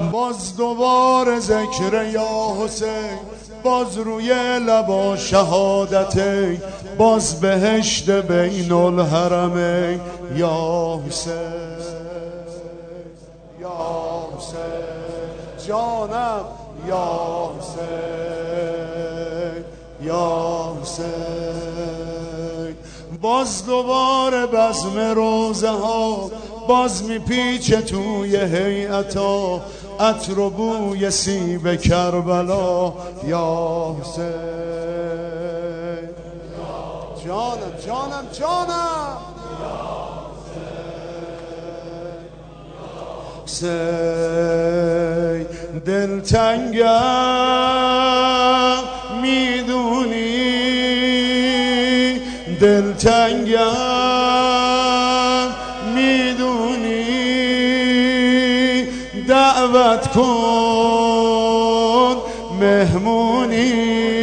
باز دوباره ذکر یا حسین، باز روی لبا شهادت، باز بهشت بین الحرمین. یا حسین یا حسین جانم، یا حسین یا حسین. باز دوباره بزم روزه ها، باز میپیچه توی هیئتا، عطر و بوی سیب کربلا. یا حسین جانم جانم جانم، حسین دلتنگم میدونی، دلتنگم میدونی، دعوت کن مهمونی،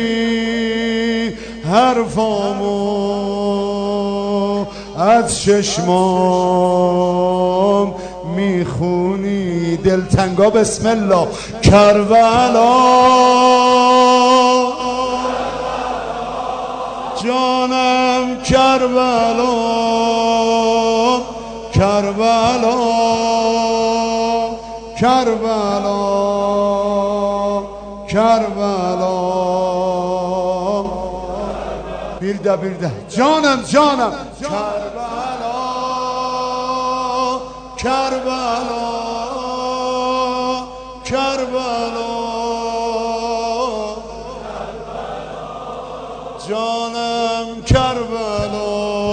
حرفامو از چشمام میخونی. دلتنگا بسم الله. کربلا جانم، کربلا کربلا کربلا کربلا. بیرده بیرده جانم جانم. کربلا کربلا کربلا جانم، کربلا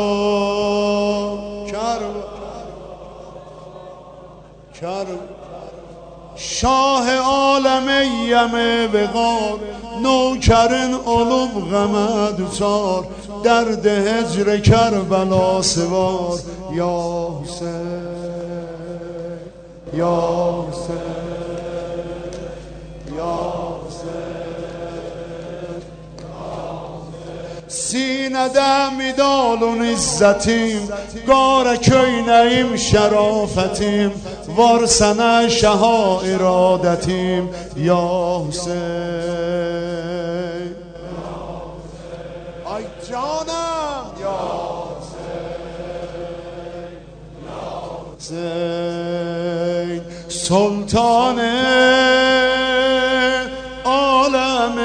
کربلا. شاه عالم یم بغار، نوکرن علوم غم دوچار، درد هجر کربلا سوار. یا حسین یا حسین یا حسین. سینده میدالون عزتیم، گاره köynəyim شرافتیم، وارسنه شها ارادتیم. یا حسین ای جانم، یا حسین سلطان عالم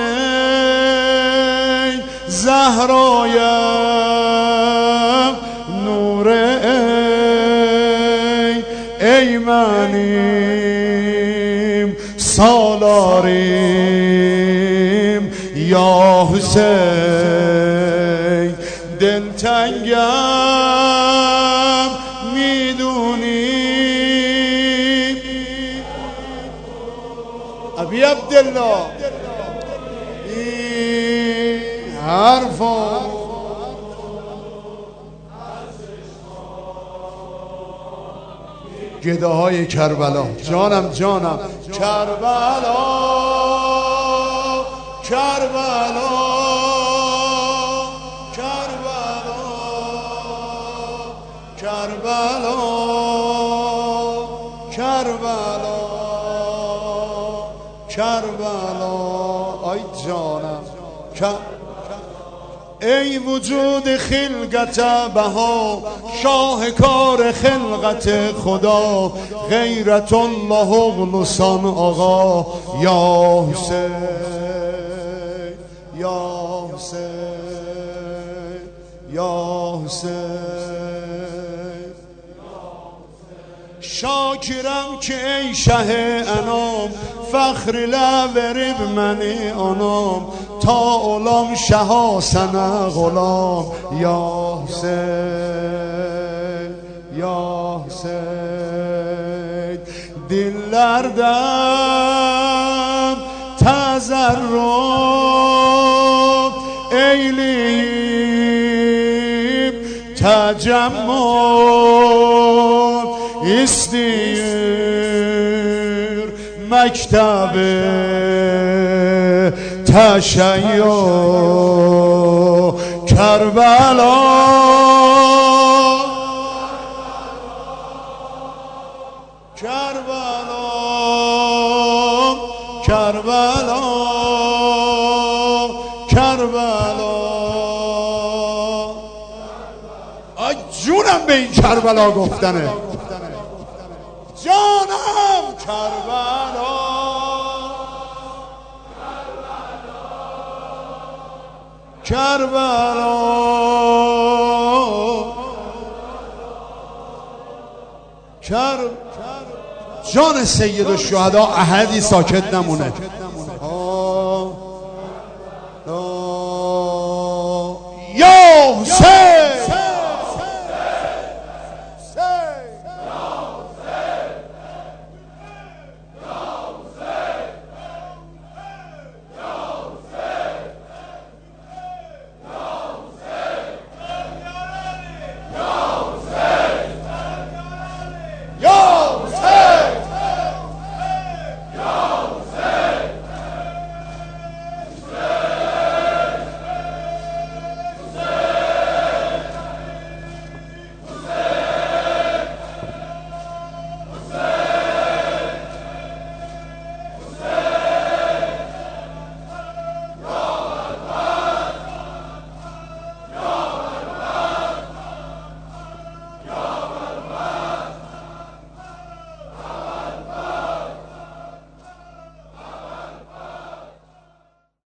زهرایم، نور ایمنیم سالاریم. یا حسین دلتنگم میدونی، ابی عبدالله این حرفا گداهای کربلا. جانم جانم. کربلا کربلا کربلا کربلا کربلا کربلا. آی جانم. ای وجود خلقت بها، شاهکار خلقت خدا، غیرت الله اغلسان آقا. یا حسین یا حسین یا حسین. شاکرم که ای شه انام، فخر لورب منی آنام، تا علام شها سنه غلام. یا حسین یا حسین. دللردم تضرع eyleyip tecemmül istiyor mektebi teşeyyür Kerbela Kerbela کربلا کربلا جونم به این کربلا گفتنه جانم کربلا کربلا جان سید الشهدا احدی ساکت نمونه یا حسین